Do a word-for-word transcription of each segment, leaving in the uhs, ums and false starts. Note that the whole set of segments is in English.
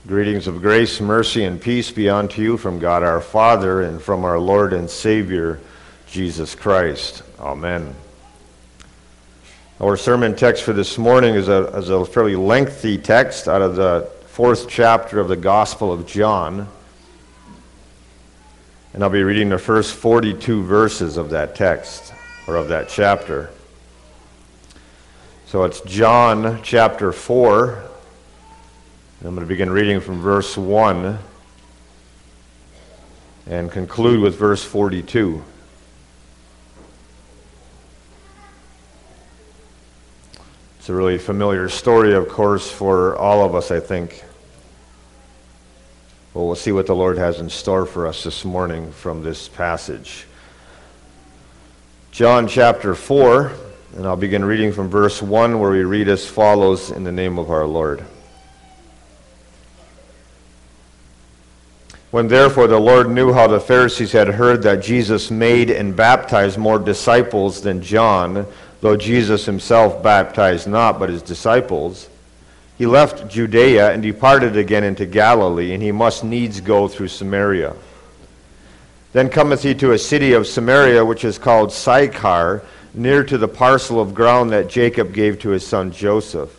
Greetings of grace, mercy, and peace be unto you from God our Father and from our Lord and Savior, Jesus Christ. Amen. Our sermon text for this morning is a, is a fairly lengthy text out of the fourth chapter of the Gospel of John. And I'll be reading the first forty-two verses of that text, or of that chapter. So it's John chapter four. I'm going to begin reading from verse one and conclude with verse forty-two. It's a really familiar story, of course, for all of us, I think. Well, we'll see what the Lord has in store for us this morning from this passage. John chapter four, and I'll begin reading from verse one, where we read as follows in the name of our Lord. When therefore the Lord knew how the Pharisees had heard that Jesus made and baptized more disciples than John, though Jesus himself baptized not, but his disciples, he left Judea and departed again into Galilee, and he must needs go through Samaria. Then cometh he to a city of Samaria, which is called Sychar, near to the parcel of ground that Jacob gave to his son Joseph.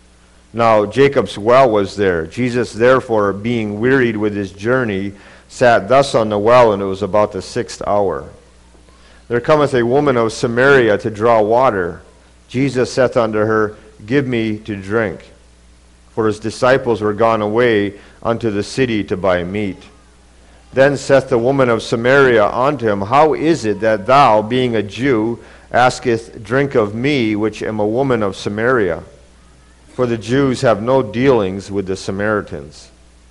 Now Jacob's well was there. Jesus therefore, being wearied with his journey, sat thus on the well, and it was about the sixth hour. There cometh a woman of Samaria to draw water. Jesus saith unto her, Give me to drink. For his disciples were gone away unto the city to buy meat. Then saith the woman of Samaria unto him, How is it that thou, being a Jew, askest drink of me, which am a woman of Samaria? For the Jews have no dealings with the Samaritans.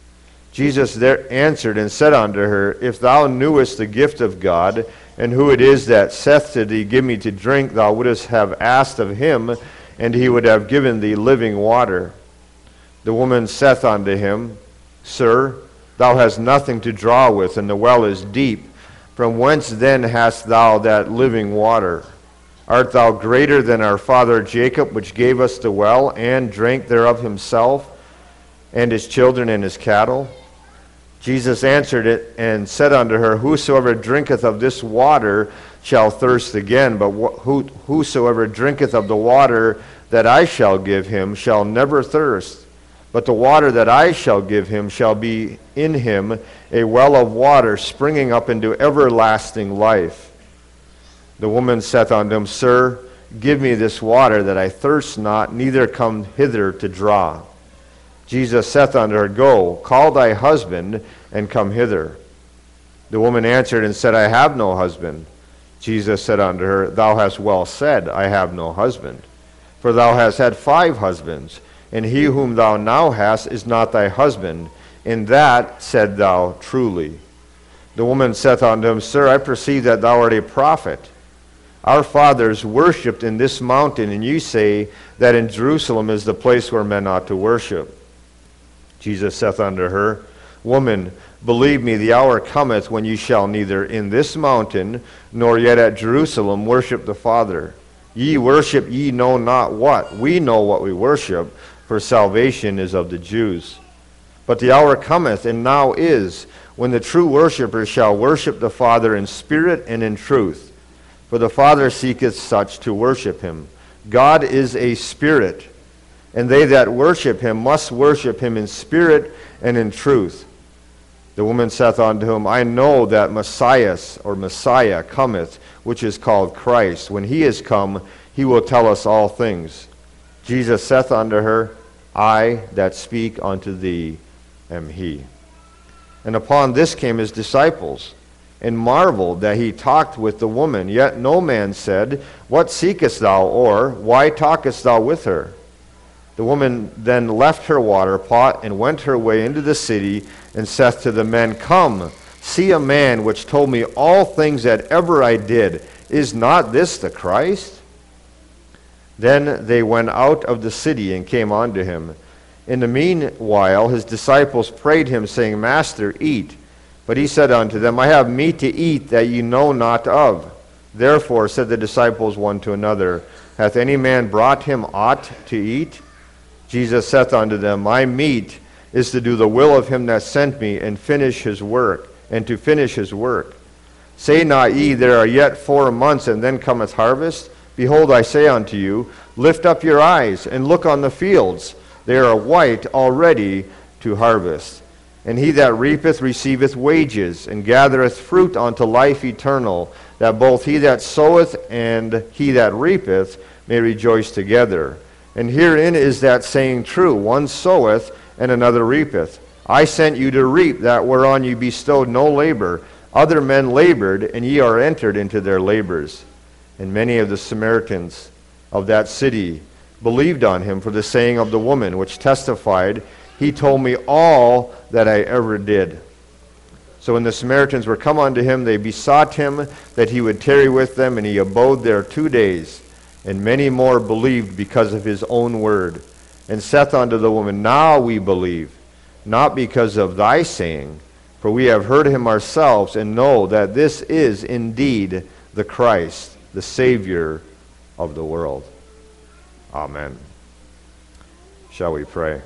Jesus there answered and said unto her, If thou knewest the gift of God, and who it is that saith to thee, Give me to drink, thou wouldst have asked of him, and he would have given thee living water. The woman saith unto him, Sir, thou hast nothing to draw with, and the well is deep. From whence then hast thou that living water? Art thou greater than our father Jacob, which gave us the well, and drank thereof himself, and his children, and his cattle? Jesus answered it, and said unto her, Whosoever drinketh of this water shall thirst again, but wh- whosoever drinketh of the water that I shall give him shall never thirst. But the water that I shall give him shall be in him a well of water springing up into everlasting life. The woman saith unto him, Sir, give me this water, that I thirst not, neither come hither to draw. Jesus saith unto her, Go, call thy husband, and come hither. The woman answered and said, I have no husband. Jesus said unto her, Thou hast well said, I have no husband. For thou hast had five husbands, and he whom thou now hast is not thy husband. In that said thou truly. The woman saith unto him, Sir, I perceive that thou art a prophet. Our fathers worshipped in this mountain, and ye say that in Jerusalem is the place where men ought to worship. Jesus saith unto her, Woman, believe me, the hour cometh when ye shall neither in this mountain, nor yet at Jerusalem worship the Father. Ye worship ye know not what. We know what we worship, for salvation is of the Jews. But the hour cometh, and now is, when the true worshippers shall worship the Father in spirit and in truth. For the Father seeketh such to worship him. God is a spirit, and they that worship him must worship him in spirit and in truth. The woman saith unto him, I know that Messiah, or Messiah, cometh, which is called Christ. When he is come, he will tell us all things. Jesus saith unto her, I that speak unto thee am he. And upon this came his disciples, and marveled that he talked with the woman. Yet no man said, What seekest thou? Or, Why talkest thou with her? The woman then left her water pot, and went her way into the city, and saith to the men, Come, see a man which told me all things that ever I did. Is not this the Christ? Then they went out of the city, and came unto him. In the meanwhile his disciples prayed him, saying, Master, eat. But he said unto them, I have meat to eat that ye know not of. Therefore said the disciples one to another, Hath any man brought him aught to eat? Jesus saith unto them, My meat is to do the will of him that sent me and finish his work, and to finish his work. Say not ye, there are yet four months, and then cometh harvest? Behold, I say unto you, lift up your eyes, and look on the fields. They are white already to harvest. And he that reapeth receiveth wages, and gathereth fruit unto life eternal, that both he that soweth and he that reapeth may rejoice together. And herein is that saying true, one soweth, and another reapeth. I sent you to reap that whereon you bestowed no labor. Other men labored, and ye are entered into their labors. And many of the Samaritans of that city believed on him for the saying of the woman, which testified, he told me all that I ever did. So when the Samaritans were come unto him, they besought him that he would tarry with them, and he abode there two days. And many more believed because of his own word. And saith unto the woman, now we believe, not because of thy saying, for we have heard him ourselves, and know that this is indeed the Christ, the Savior of the world. Amen. Shall we pray?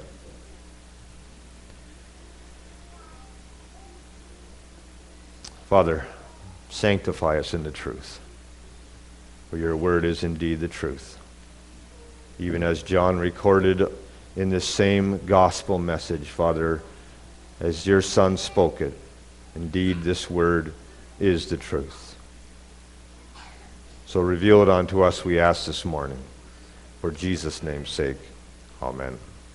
Father, sanctify us in the truth, for your word is indeed the truth. Even as John recorded in this same gospel message, Father, as your Son spoke it, indeed this word is the truth. So reveal it unto us, we ask this morning. For Jesus' name's sake, amen.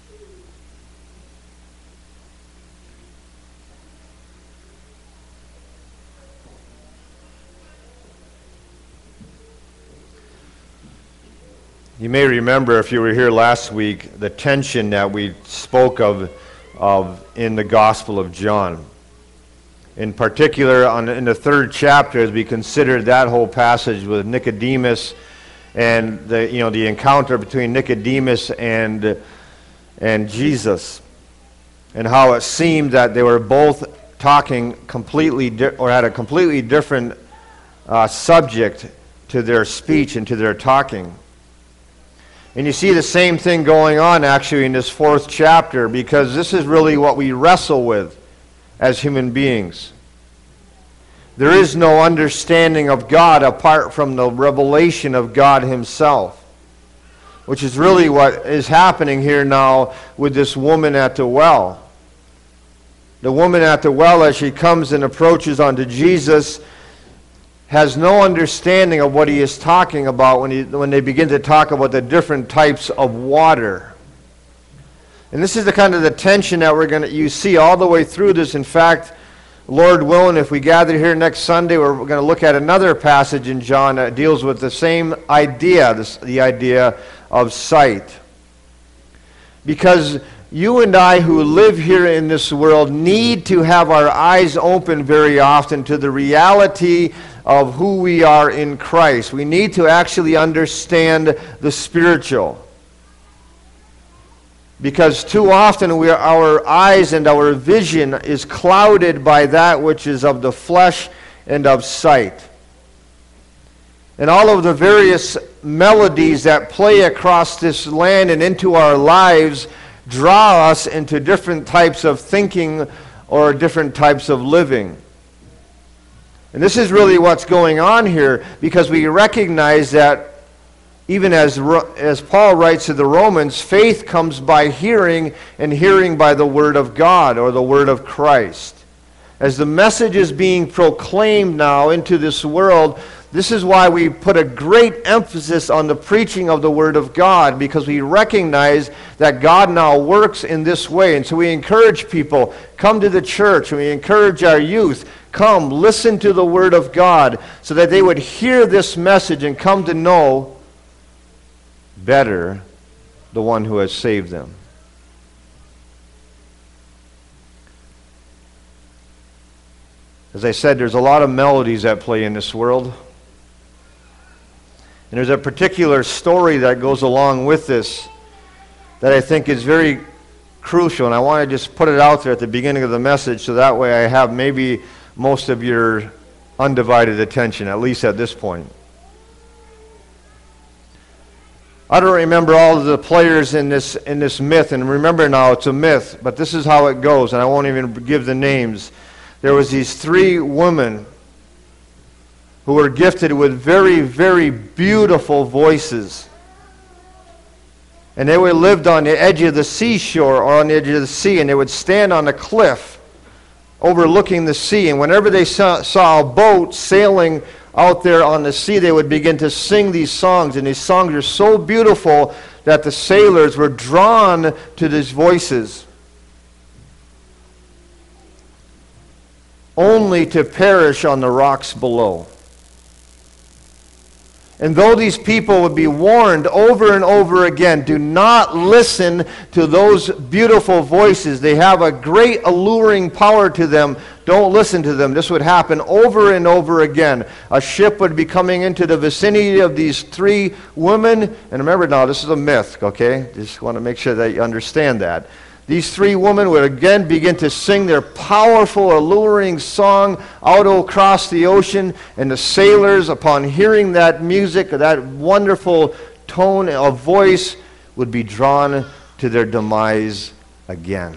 You may remember, if you were here last week, the tension that we spoke of, of in the Gospel of John. In particular, on, in the third chapter, as we considered that whole passage with Nicodemus and the you know the encounter between Nicodemus and and Jesus, and how it seemed that they were both talking completely di- or had a completely different uh, subject to their speech and to their talking. And you see the same thing going on actually in this fourth chapter, because this is really what we wrestle with as human beings. There is no understanding of God apart from the revelation of God himself, which is really what is happening here now with this woman at the well. The woman at the well, as she comes and approaches unto Jesus, has no understanding of what he is talking about when, he, when they begin to talk about the different types of water. And this is the kind of the tension that we're going to you see all the way through this. In fact, Lord willing, if we gather here next Sunday, we're going to look at another passage in John that deals with the same idea, this, the idea of sight. Because you and I who live here in this world need to have our eyes open very often to the reality of who we are in Christ. We need to actually understand the spiritual. Because too often we are, our eyes and our vision is clouded by that which is of the flesh and of sight. And all of the various melodies that play across this land and into our lives draw us into different types of thinking or different types of living. And this is really what's going on here, because we recognize that even as, as Paul writes to the Romans, faith comes by hearing, and hearing by the word of God, or the word of Christ. As the message is being proclaimed now into this world, this is why we put a great emphasis on the preaching of the word of God, because we recognize that God now works in this way. And so we encourage people, come to the church, and we encourage our youth, come, listen to the word of God, so that they would hear this message and come to know better the one who has saved them. As I said, there's a lot of melodies that play in this world. And there's a particular story that goes along with this that I think is very crucial. And I want to just put it out there at the beginning of the message, so that way I have maybe most of your undivided attention, at least at this point. I don't remember all of the players in this in this myth, and remember now it's a myth, but this is how it goes, and I won't even give the names. There was these three women who were gifted with very, very beautiful voices. And they would lived on the edge of the seashore or on the edge of the sea, and they would stand on a cliff overlooking the sea. And whenever they saw, saw a boat sailing out there on the sea, they would begin to sing these songs. And these songs are so beautiful that the sailors were drawn to these voices, only to perish on the rocks below. And though these people would be warned over and over again, do not listen to those beautiful voices. They have a great alluring power to them. Don't listen to them. This would happen over and over again. A ship would be coming into the vicinity of these three women. And remember now, this is a myth, okay? Just want to make sure that you understand that. These three women would again begin to sing their powerful, alluring song out across the ocean, and the sailors, upon hearing that music, that wonderful tone of voice, would be drawn to their demise again.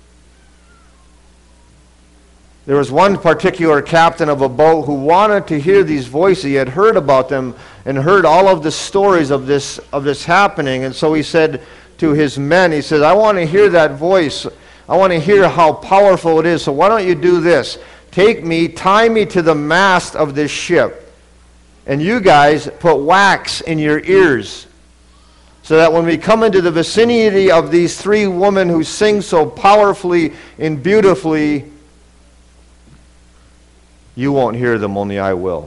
There was one particular captain of a boat who wanted to hear these voices. He had heard about them and heard all of the stories of this, of this happening, and so he said to his men, he says, I want to hear that voice. I want to hear how powerful it is. So why don't you do this? Take me, tie me to the mast of this ship. And you guys put wax in your ears, so that when we come into the vicinity of these three women who sing so powerfully and beautifully, you won't hear them, only I will.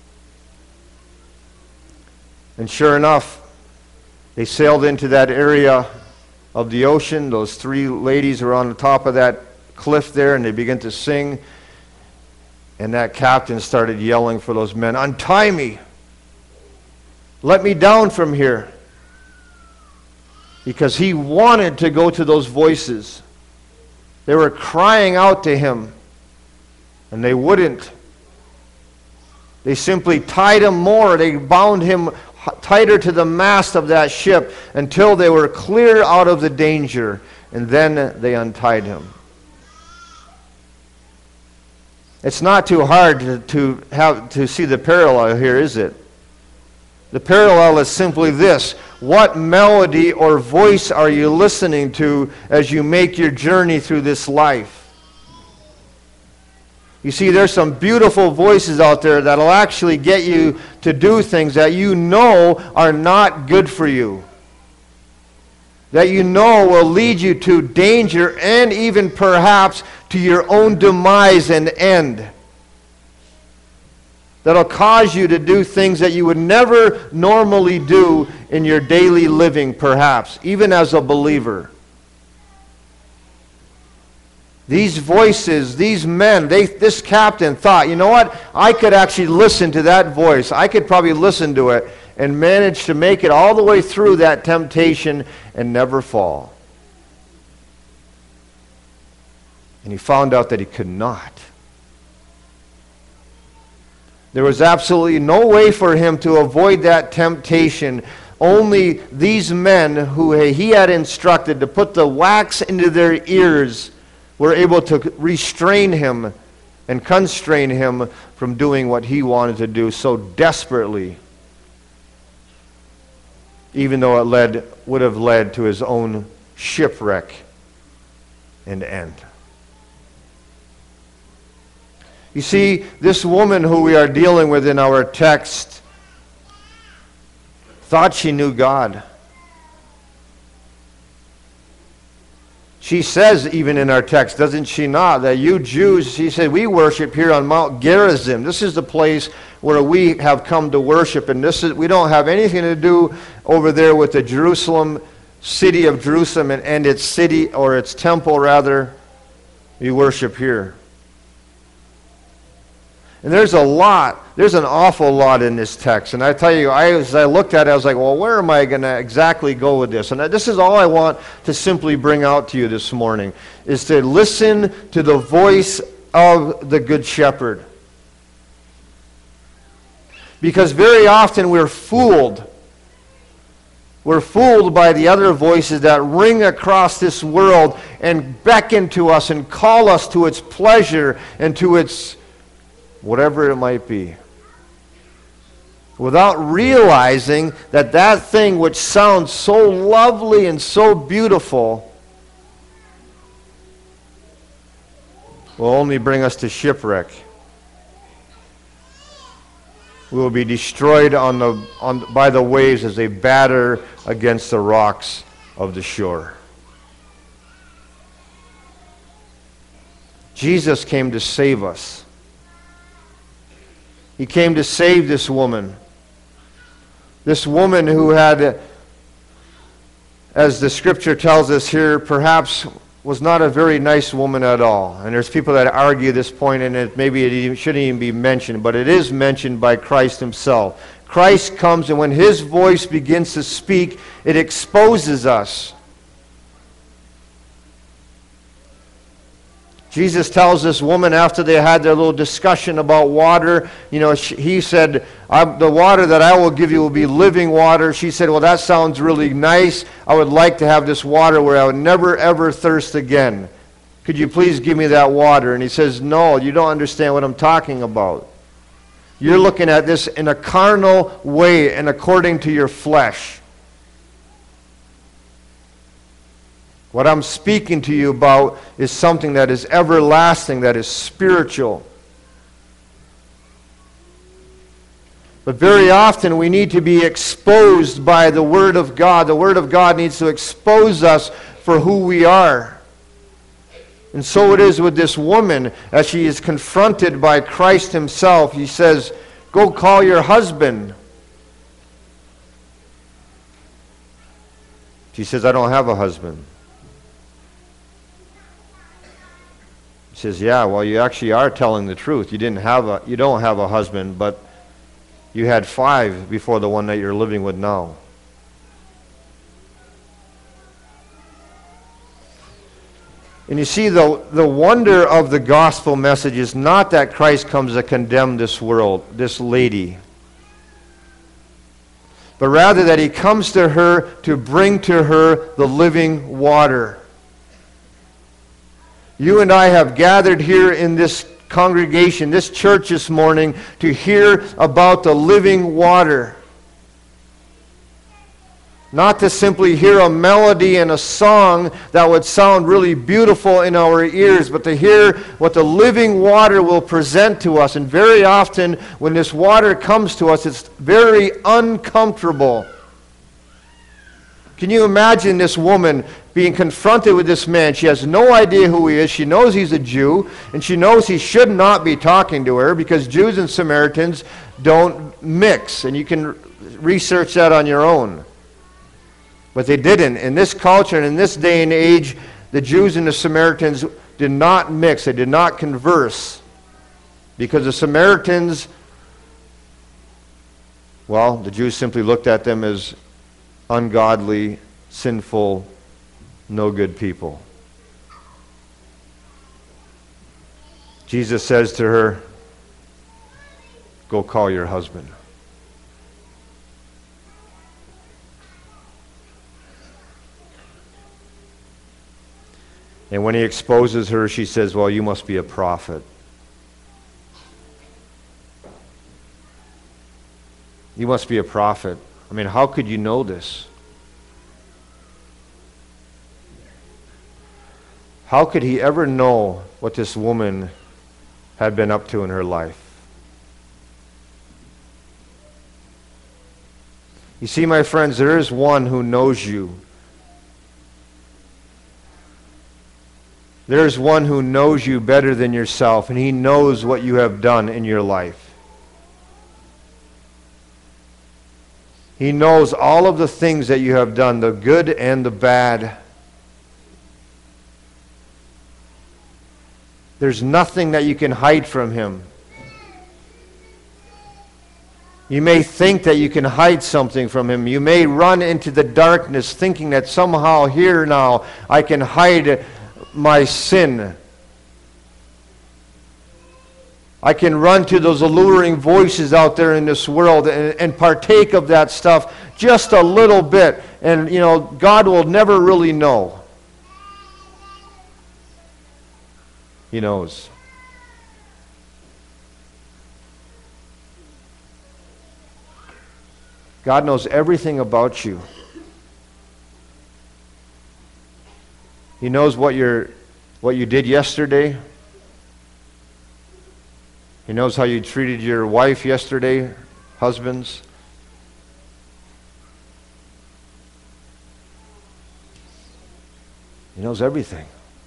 And sure enough, they sailed into that area of the ocean. Those three ladies were on the top of that cliff there, and they began to sing. And that captain started yelling for those men, untie me. Let me down from here. Because he wanted to go to those voices. They were crying out to him, and they wouldn't. They simply tied him more. They bound him tighter to the mast of that ship until they were clear out of the danger, and then they untied him. It's not too hard to, to have to see the parallel here, is it? The parallel is simply this: what melody or voice are you listening to as you make your journey through this life? You see, there's some beautiful voices out there that'll actually get you to do things that you know are not good for you, that you know will lead you to danger and even perhaps to your own demise and end, that'll cause you to do things that you would never normally do in your daily living, perhaps, even as a believer. These voices, these men, they, this captain thought, you know what? I could actually listen to that voice. I could probably listen to it and manage to make it all the way through that temptation and never fall. And he found out that he could not. There was absolutely no way for him to avoid that temptation. Only these men who he had instructed to put the wax into their ears were able to restrain him and constrain him from doing what he wanted to do so desperately, even though it led, would have led to his own shipwreck and end. You see, this woman who we are dealing with in our text thought she knew God. She says, even in our text, doesn't she not, that you Jews, she said, we worship here on Mount Gerizim. This is the place where we have come to worship, and this is, we don't have anything to do over there with the Jerusalem, city of Jerusalem, and, and its city, or its temple rather. We worship here. And there's a lot, there's an awful lot in this text. And I tell you, I, as I looked at it, I was like, well, where am I going to exactly go with this? And this is all I want to simply bring out to you this morning, is to listen to the voice of the Good Shepherd. Because very often we're fooled. we're fooled by the other voices that ring across this world and beckon to us and call us to its pleasure and to its whatever it might be, without realizing that that thing which sounds so lovely and so beautiful will only bring us to shipwreck. We will be destroyed on the, on, by the waves as they batter against the rocks of the shore. Jesus came to save us. He came to save this woman. This woman who had, as the scripture tells us here, perhaps was not a very nice woman at all. And there's people that argue this point, and it, maybe it even, shouldn't even be mentioned, but it is mentioned by Christ himself. Christ comes, and when his voice begins to speak, it exposes us. Jesus tells this woman after they had their little discussion about water, you know, she, he said, the water that I will give you will be living water. She said, well, that sounds really nice. I would like to have this water where I would never, ever thirst again. Could you please give me that water? And he says, no, you don't understand what I'm talking about. You're looking at this in a carnal way and according to your flesh. What I'm speaking to you about is something that is everlasting, that is spiritual. But very often we need to be exposed by the Word of God. The Word of God needs to expose us for who we are. And so it is with this woman as she is confronted by Christ himself. He says, go call your husband. She says, I don't have a husband. He says, yeah, well, you actually are telling the truth. You didn't have a, you don't have a husband, but you had five before the one that you're living with now. And you see, the, the wonder of the gospel message is not that Christ comes to condemn this world, this lady, but rather that he comes to her to bring to her the living water. You and I have gathered here in this congregation, this church this morning, to hear about the living water. Not to simply hear a melody and a song that would sound really beautiful in our ears, but to hear what the living water will present to us. And very often, when this water comes to us, it's very uncomfortable. Can you imagine this woman being confronted with this man? She has no idea who he is. She knows he's a Jew, and she knows he should not be talking to her because Jews and Samaritans don't mix. And you can research that on your own. But they didn't. In this culture and in this day and age, the Jews and the Samaritans did not mix. They did not converse. Because the Samaritans, well, the Jews simply looked at them as ungodly, sinful, no good people. Jesus says to her, go call your husband. And when he exposes her, she says, well, you must be a prophet. You must be a prophet. I mean, how could you know this? How could he ever know what this woman had been up to in her life? You see, my friends, there is one who knows you. There is one who knows you better than yourself, and he knows what you have done in your life. He knows all of the things that you have done, the good and the bad. There's nothing that you can hide from him. You may think that you can hide something from him. You may run into the darkness thinking that somehow here now I can hide my sin. I can run to those alluring voices out there in this world and, and partake of that stuff just a little bit. and, you know, God will never really know. He knows. God knows everything about you. He knows what you're, what you did yesterday. He knows how you treated your wife yesterday, husbands. He knows everything.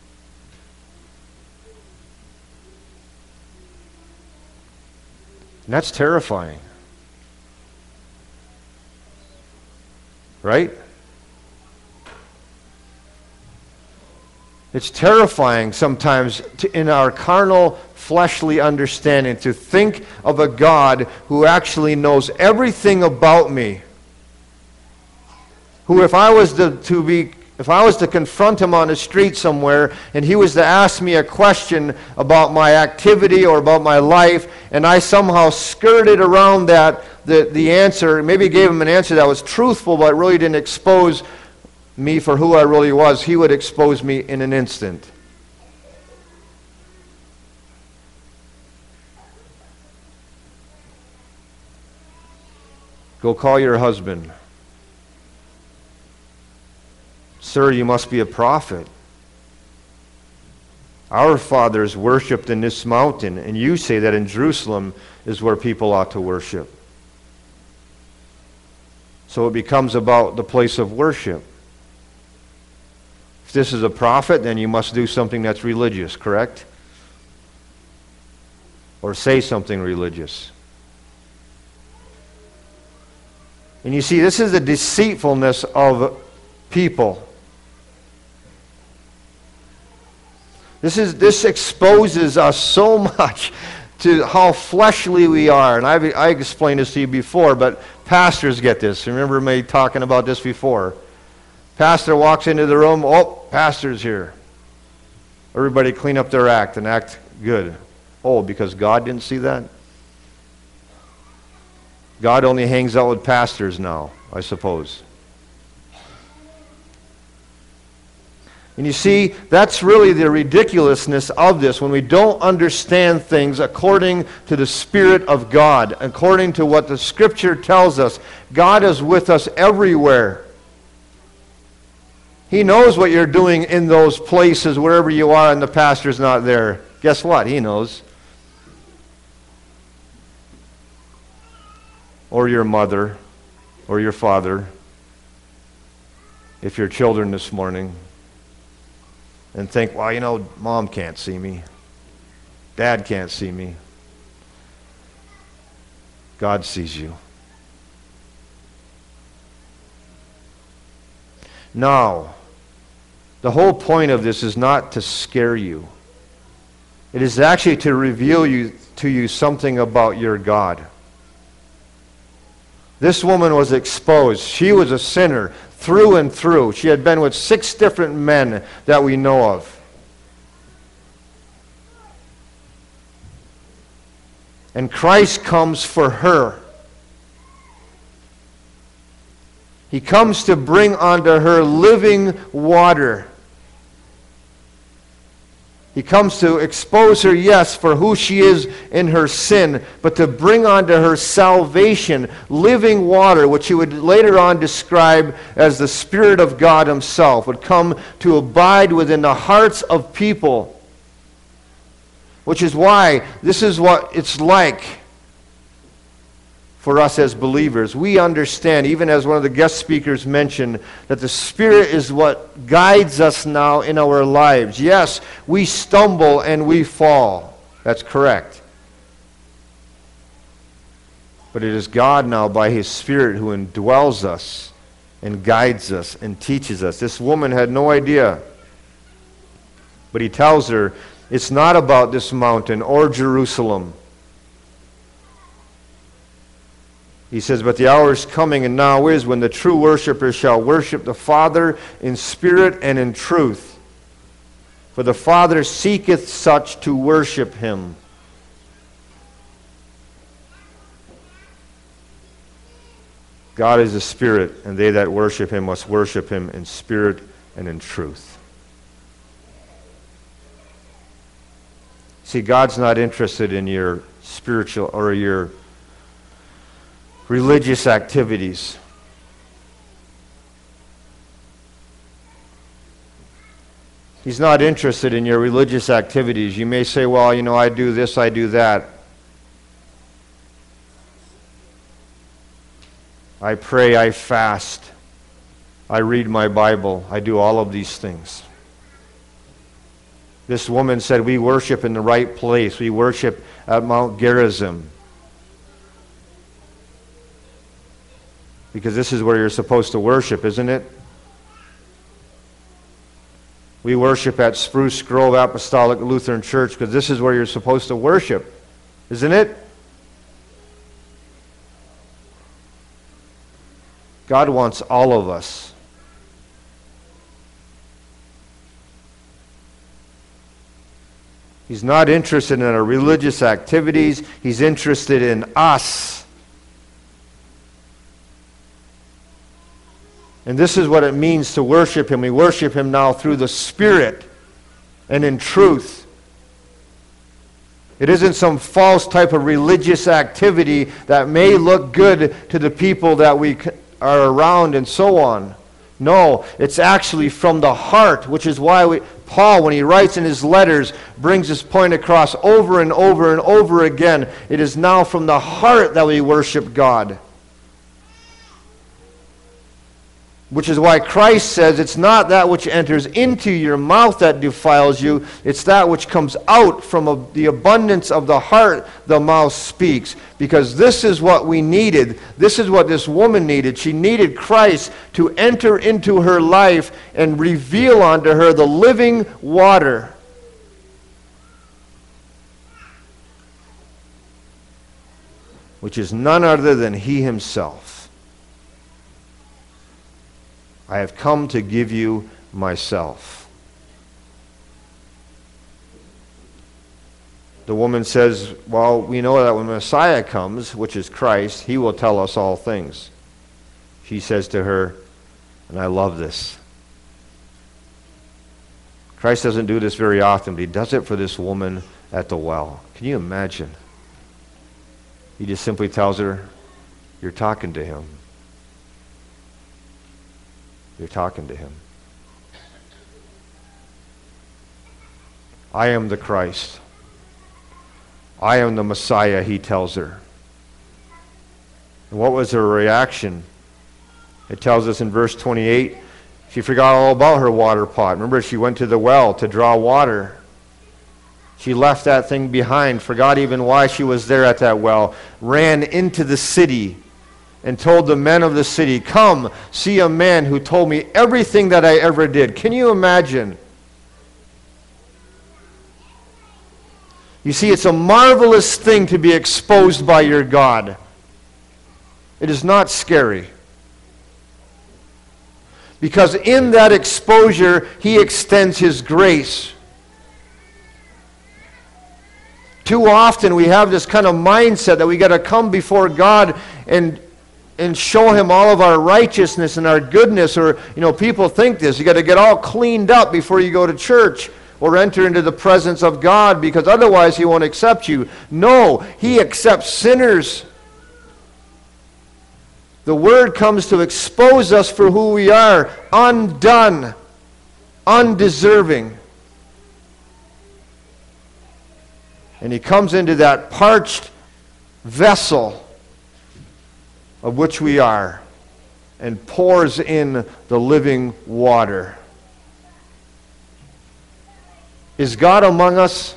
And that's terrifying. Right? It's terrifying sometimes to, in our carnal, fleshly understanding, to think of a God who actually knows everything about me. Who, if I was to, to be, if I was to confront him on the street somewhere, and he was to ask me a question about my activity or about my life, and I somehow skirted around that, the, the answer, maybe gave him an answer that was truthful, but really didn't expose me for who I really was, he would expose me in an instant. Go call your husband. Sir, you must be a prophet. Our fathers worshipped in this mountain, and you say that in Jerusalem is where people ought to worship. So it becomes about the place of worship. If this is a prophet, then you must do something that's religious, correct? Or say something religious. And you see, this is the deceitfulness of people. This is this exposes us so much to how fleshly we are. And I've, I explained this to you before, but pastors get this. Remember me talking about this before. Pastor walks into the room, oh, pastor's here. Everybody clean up their act and act good. Oh, because God didn't see that? God only hangs out with pastors now, I suppose. And you see, that's really the ridiculousness of this, when we don't understand things according to the Spirit of God, according to what the Scripture tells us. God is with us everywhere. He knows what you're doing in those places, wherever you are, and the pastor's not there. Guess what? He knows. Or your mother, or your father, if you're children this morning, and think, well, you know, mom can't see me. Dad can't see me. God sees you. Now, the whole point of this is not to scare you. It is actually to reveal you, to you something about your God. This woman was exposed. She was a sinner through and through. She had been with six different men that we know of. And Christ comes for her. He comes to bring unto her living water. He comes to expose her, yes, for who she is in her sin, but to bring unto her salvation, living water, which he would later on describe as the Spirit of God himself, would come to abide within the hearts of people. Which is why this is what it's like for us as believers. We understand, even as one of the guest speakers mentioned, that the Spirit is what guides us now in our lives. Yes, we stumble and we fall. That's correct. But it is God now by His Spirit who indwells us and guides us and teaches us. This woman had no idea. But He tells her, it's not about this mountain or Jerusalem. He says, but the hour is coming, and now is, when the true worshipers shall worship the Father in spirit and in truth. For the Father seeketh such to worship Him. God is a spirit, and they that worship him must worship him in spirit and in truth. See, God's not interested in your spiritual or your religious activities. He's not interested in your religious activities. You may say, well, you know, I do this, I do that. I pray, I fast, I read my Bible, I do all of these things. This woman said, we worship in the right place. We worship at Mount Gerizim. Because this is where you're supposed to worship, isn't it? We worship at Spruce Grove Apostolic Lutheran Church because this is where you're supposed to worship, isn't it? God wants all of us. He's not interested in our religious activities. He's interested in us. And this is what it means to worship him. We worship him now through the Spirit and in truth. It isn't some false type of religious activity that may look good to the people that we are around and so on. No, it's actually from the heart, which is why we, Paul, when he writes in his letters, brings this point across over and over and over again. It is now from the heart that we worship God. Which is why Christ says it's not that which enters into your mouth that defiles you, it's that which comes out from a, the abundance of the heart the mouth speaks. Because this is what we needed. This is what this woman needed. She needed Christ to enter into her life and reveal unto her the living water. Which is none other than He Himself. I have come to give you myself. The woman says, well, we know that when Messiah comes, which is Christ, He will tell us all things. She says to her, and I love this. Christ doesn't do this very often, but He does it for this woman at the well. Can you imagine? He just simply tells her, you're talking to Him. You're talking to Him. I am the Christ. I am the Messiah, He tells her. And what was her reaction? It tells us in verse twenty-eight, she forgot all about her water pot. Remember, she went to the well to draw water. She left that thing behind, forgot even why she was there at that well, ran into the city and told the men of the city, come, see a man who told me everything that I ever did. Can you imagine? You see, it's a marvelous thing to be exposed by your God. It is not scary. Because in that exposure, He extends His grace. Too often we have this kind of mindset that we got to come before God and and show Him all of our righteousness and our goodness. Or, you know, people think this. You got to get all cleaned up before you go to church or enter into the presence of God, because otherwise He won't accept you. No, He accepts sinners. The Word comes to expose us for who we are, undone, undeserving. And He comes into that parched vessel of which we are, and pours in the living water. Is God among us?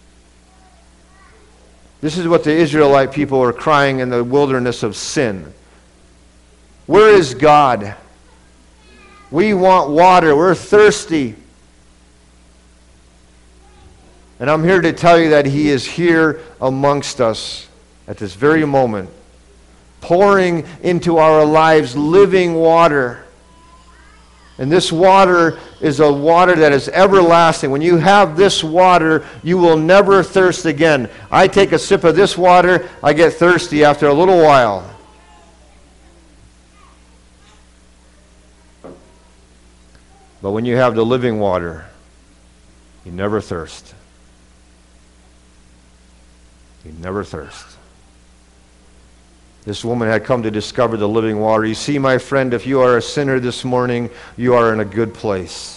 This is what the Israelite people were crying in the wilderness of sin. Where is God? We want water. We're thirsty. And I'm here to tell you that He is here amongst us at this very moment, pouring into our lives living water. And this water is a water that is everlasting. When you have this water, you will never thirst again. I take a sip of this water, I get thirsty after a little while. But when you have the living water, you never thirst. You never thirst. This woman had come to discover the living water. You see, my friend, if you are a sinner this morning, you are in a good place.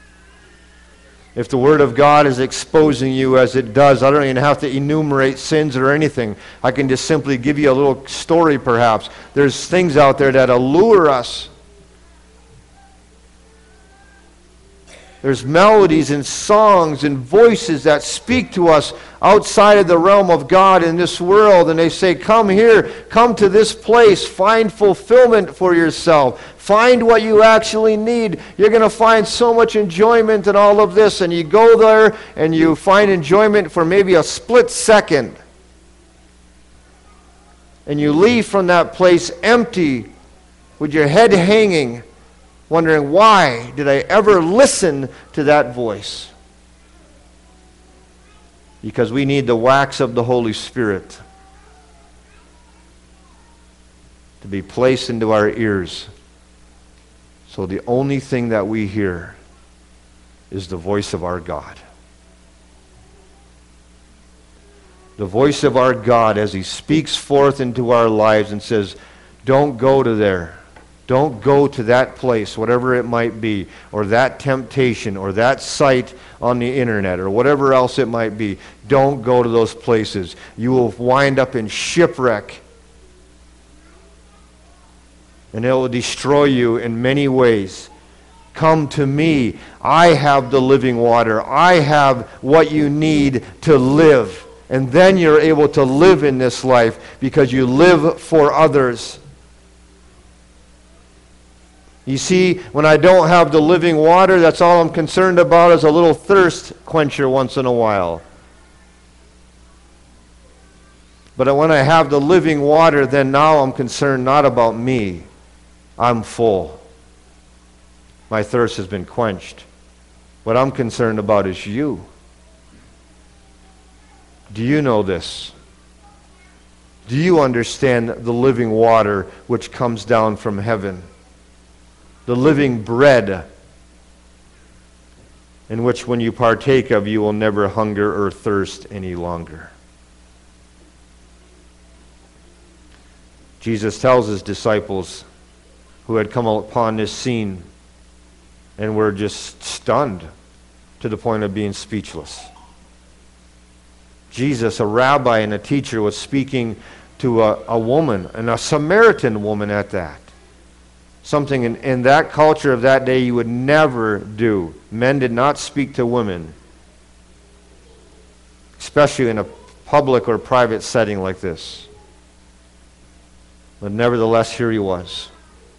If the Word of God is exposing you as it does, I don't even have to enumerate sins or anything. I can just simply give you a little story perhaps. There's things out there that allure us. There's melodies and songs and voices that speak to us outside of the realm of God in this world. And they say, come here, come to this place, find fulfillment for yourself. Find what you actually need. You're going to find so much enjoyment in all of this. And you go there and you find enjoyment for maybe a split second. And you leave from that place empty with your head hanging, wondering, why did I ever listen to that voice? Because we need the wax of the Holy Spirit to be placed into our ears. So the only thing that we hear is the voice of our God. The voice of our God as He speaks forth into our lives and says, don't go to there. Don't go to that place, whatever it might be, or that temptation, or that site on the internet, or whatever else it might be. Don't go to those places. You will wind up in shipwreck. And it will destroy you in many ways. Come to me. I have the living water. I have what you need to live. And then you're able to live in this life because you live for others. You see, when I don't have the living water, that's all I'm concerned about is a little thirst quencher once in a while. But when I have the living water, then now I'm concerned not about me. I'm full. My thirst has been quenched. What I'm concerned about is you. Do you know this? Do you understand the living water which comes down from heaven? The living bread in which when you partake of, you will never hunger or thirst any longer. Jesus tells His disciples who had come upon this scene and were just stunned to the point of being speechless. Jesus, a rabbi and a teacher, was speaking to a, a woman, and a Samaritan woman at that. Something in, in that culture of that day you would never do. Men did not speak to women, especially in a public or private setting like this. But nevertheless, here he was,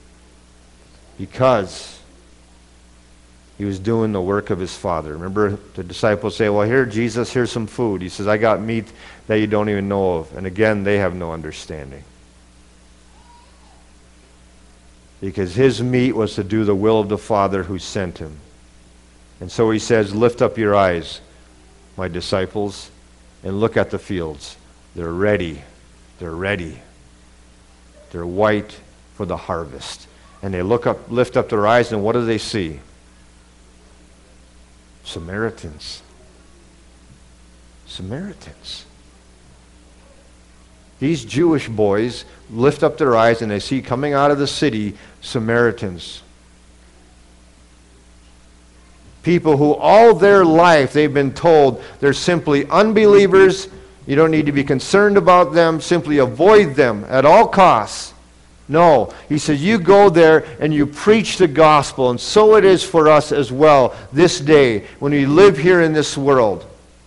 because he was doing the work of his Father. Remember, the disciples say, well, here, Jesus, here's some food. He says, I got meat that you don't even know of. And again, they have no understanding. Because his meat was to do the will of the Father who sent him. And so he says, lift up your eyes, my disciples, and look at the fields. They're ready. They're ready. They're white for the harvest. And they look up, lift up their eyes, and what do they see? Samaritans. Samaritans. These Jewish boys lift up their eyes and they see coming out of the city Samaritans. People who all their life they've been told they're simply unbelievers. You don't need to be concerned about them. Simply avoid them at all costs. No. He said, you go there and you preach the gospel. And so it is for us as well this day when we live here in this world.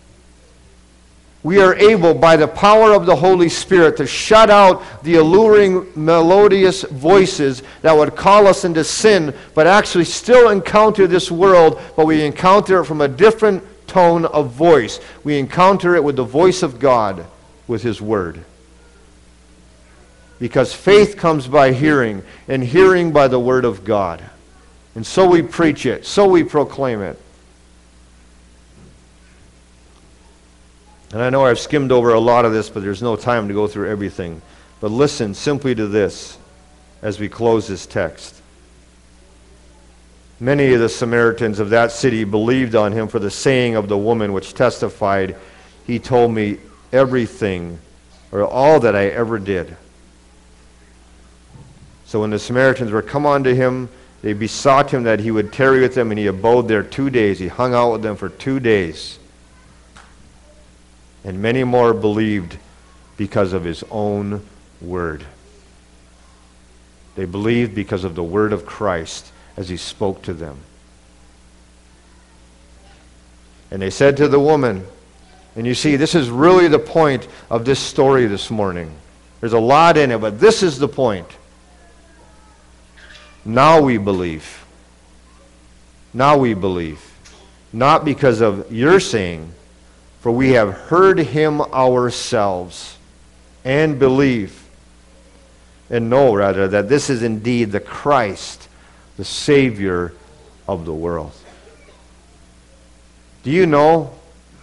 We are able, by the power of the Holy Spirit, to shut out the alluring, melodious voices that would call us into sin, but actually still encounter this world, but we encounter it from a different tone of voice. We encounter it with the voice of God, with His Word. Because faith comes by hearing, and hearing by the Word of God. And so we preach it, so we proclaim it. And I know I've skimmed over a lot of this, but there's no time to go through everything. But listen simply to this as we close this text. Many of the Samaritans of that city believed on him for the saying of the woman, which testified, he told me everything, or all that I ever did. So when the Samaritans were come unto him, they besought him that he would tarry with them, and he abode there two days. He hung out with them for two days. And many more believed because of his own word. They believed because of the word of Christ as he spoke to them. And they said to the woman, and you see, this is really the point of this story this morning. There's a lot in it, but this is the point. Now we believe. Now we believe. Not because of your saying, for we have heard him ourselves and believe. And know, rather, that this is indeed the Christ, the Savior of the world. Do you know,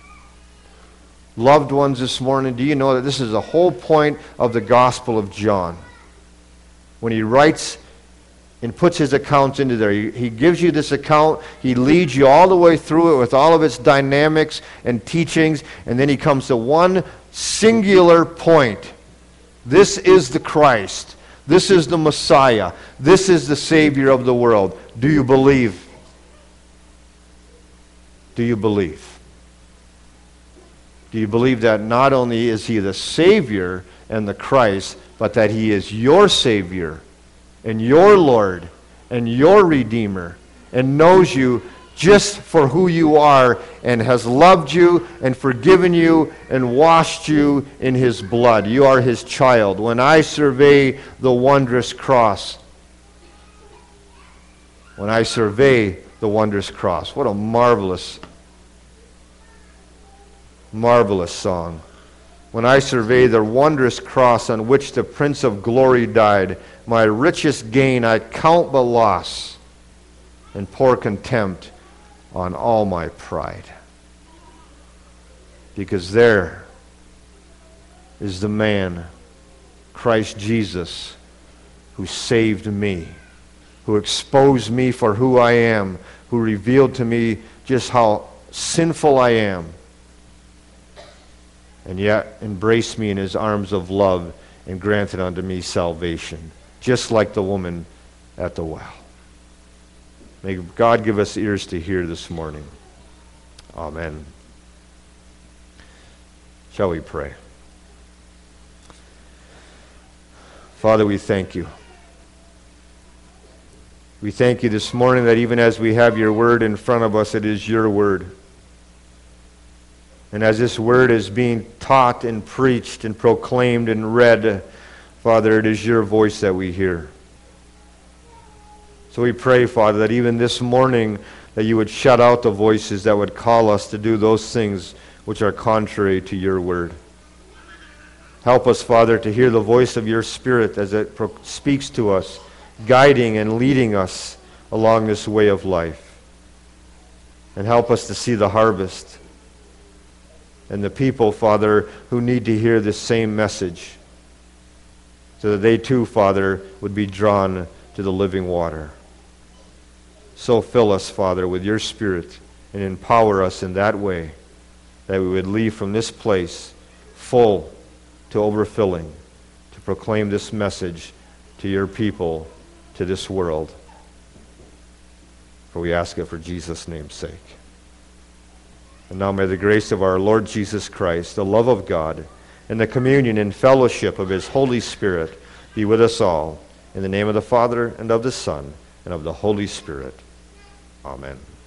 loved ones this morning, do you know that this is the whole point of the Gospel of John? When he writes and puts his accounts into there, he, he gives you this account, he leads you all the way through it with all of its dynamics and teachings, and then he comes to one singular point. This is the Christ. This is the Messiah. This is the Savior of the world. Do you believe? Do you believe? Do you believe that not only is he the Savior and the Christ, but that he is your Savior and your Lord and your Redeemer and knows you just for who you are and has loved you and forgiven you and washed you in his blood? You are his child. When I survey the wondrous cross, when I survey the wondrous cross, what a marvelous, marvelous song. When I survey the wondrous cross on which the Prince of Glory died, my richest gain I count but loss and pour contempt on all my pride. Because there is the man, Christ Jesus, who saved me, who exposed me for who I am, who revealed to me just how sinful I am, and yet embraced me in his arms of love and granted unto me salvation, just like the woman at the well. May God give us ears to hear this morning. Amen. Shall we pray? Father, we thank you. We thank you this morning that even as we have your word in front of us, it is your word. And as this word is being taught and preached and proclaimed and read, Father, it is your voice that we hear. So we pray, Father, that even this morning that you would shut out the voices that would call us to do those things which are contrary to your word. Help us, Father, to hear the voice of your Spirit as it pro- speaks to us, guiding and leading us along this way of life. And help us to see the harvest and the people, Father, who need to hear this same message, so that they too, Father, would be drawn to the living water. So fill us, Father, with your Spirit and empower us in that way, that we would leave from this place full to overfilling to proclaim this message to your people, to this world. For we ask it for Jesus' name's sake. And now may the grace of our Lord Jesus Christ, the love of God, and the communion and fellowship of his Holy Spirit be with us all. In the name of the Father, and of the Son, and of the Holy Spirit. Amen.